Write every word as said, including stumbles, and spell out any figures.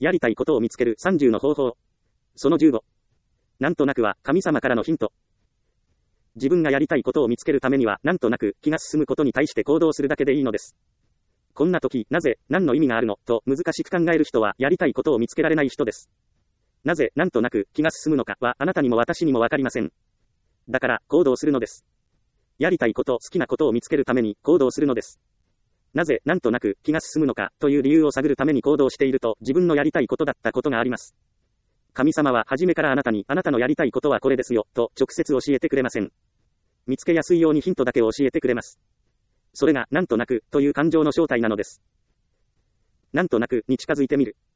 やりたいことを見つけるさんじゅうの方法。そのじゅうご。なんとなくは神様からのヒント。自分がやりたいことを見つけるためには、なんとなく気が進むことに対して行動するだけでいいのです。こんな時、なぜ、何の意味があるの、と難しく考える人は、やりたいことを見つけられない人です。なぜ、なんとなく気が進むのかは、あなたにも私にもわかりません。だから、行動するのです。やりたいこと、好きなことを見つけるために、行動するのです。なぜ、なんとなく気が進むのか、という理由を探るために行動していると、自分のやりたいことだったことがあります。神様は初めからあなたに、あなたのやりたいことはこれですよ、と直接教えてくれません。見つけやすいようにヒントだけを教えてくれます。それが、なんとなく、という感情の正体なのです。なんとなくに近づいてみる。